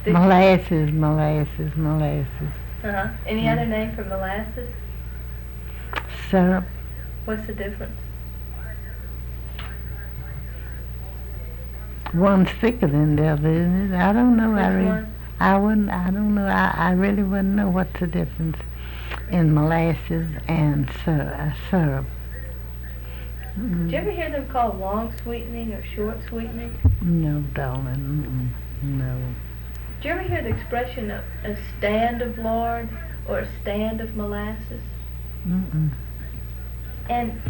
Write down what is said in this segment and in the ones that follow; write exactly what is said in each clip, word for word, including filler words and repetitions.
Molasses, molasses, molasses. Uh-huh. Any Mm. other name for molasses? Syrup. What's the difference? One's thicker than the other, isn't it? I don't know. I Which really, one? I wouldn't. I don't know. I, I really wouldn't know what's the difference in molasses and syrup. Uh, syrup. Mm. Did you ever hear them called long sweetening or short sweetening? No, darling. Mm-mm. No. Did you ever hear the expression of a stand of lard or a stand of molasses? Mm-mm. And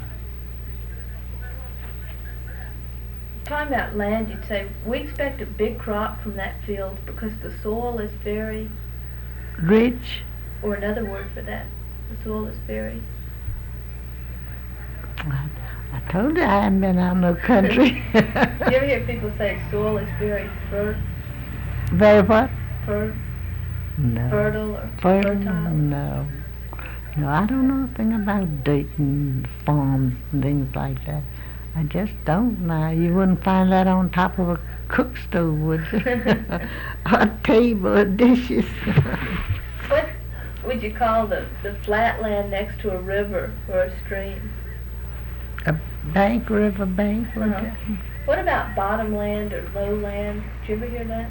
talking about land, you'd say, we expect a big crop from that field because the soil is very, Rich. or another word for that, the soil is very. I, I told you I haven't been out no country. You ever hear people say soil is very fer- Very what? fer- No. fertile or Fertile? fertile? No. No, I don't know anything about dirt and farms and things like that. I just don't know. You wouldn't find that on top of a cook stove, would you? A table of dishes. What would you call the, the flat land next to a river or a stream? A bank, river bank. would Uh-huh. you? What about bottomland or lowland? Did you ever hear that?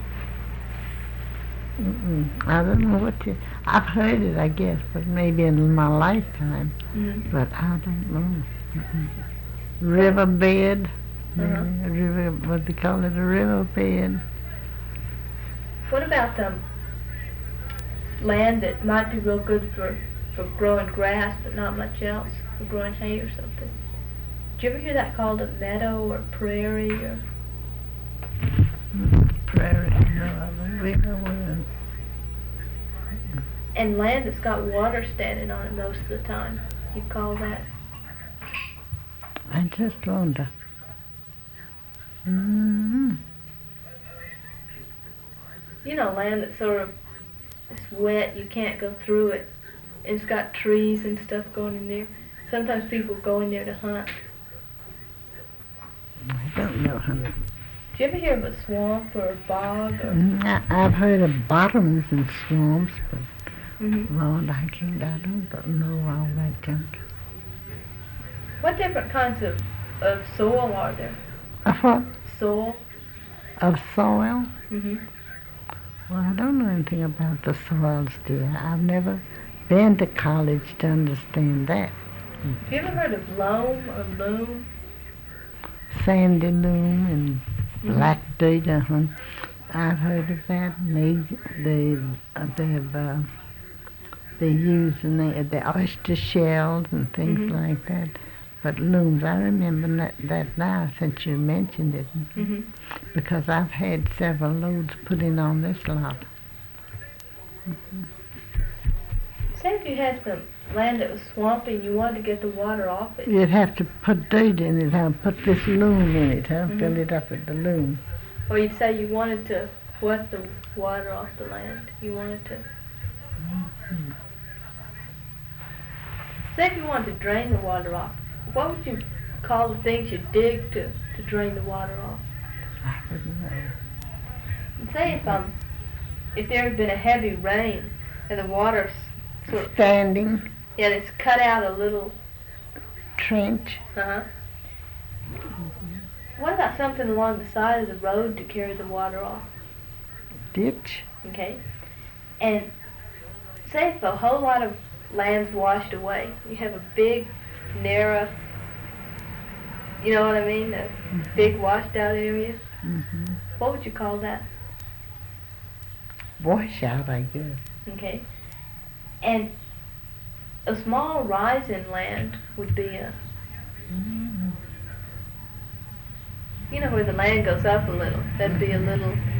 Mm-mm. I don't know what you... I've heard it, I guess, but maybe in my lifetime. Mm-hmm. But I don't know. Mm-mm. Riverbed. Maybe Uh-huh. a river, what they call it, a riverbed. What about um, land that might be real good for, for growing grass but not much else, for growing hay or something? Did you ever hear that called a meadow or prairie or? Mm, prairie, no, I don't believe I would. And land that's got water standing on it most of the time, you call that? I just wonder. Mm-hmm. You know, land that's sort of, it's wet, you can't go through it. It's got trees and stuff going in there. Sometimes people go in there to hunt. I don't know, honey. Did you ever hear of a swamp or a bog? Or, Mm, I, I've heard of bottoms and swamps, but mm-hmm. Lord, I can't, I don't, don't know all that junk. What different kinds of, of soil are there? Of what? Soil? Of soil? Mm-hmm. Well, I don't know anything about the soils, dear. I've never been to college to understand that. Have you ever heard of loam or loam? Sandy loam and Mhm. black dirt, uh-huh. I've heard of that. And they, they, uh, they've, uh, they use the, the oyster shells and things Mhm. like that. But looms, I remember that, that now since you mentioned it, Mm-hmm. because I've had several loads put in on this lot. Mm-hmm. Say if you had some land that was swampy and you wanted to get the water off it. You'd have to put dirt in it, huh? Put this loom in it, huh? Mhm. Fill it up with the loom. Or you'd say you wanted to wet the water off the land. You wanted to. Mm-hmm. Say if you wanted to drain the water off, what would you call the things you dig to, to drain the water off? I wouldn't know. And say if um if there had been a heavy rain and the water sort of Standing yeah, it's cut out a little. trench. Uh-huh. What about something along the side of the road to carry the water off? Ditch. Okay. And say if a whole lot of land's washed away, you have a big, narrow, you know what I mean, a big washed out area. Mm-hmm. What would you call that? Washout, I guess. Okay. And a small rise in land would be a, Mm-hmm. you know, where the land goes up a little. That'd be a little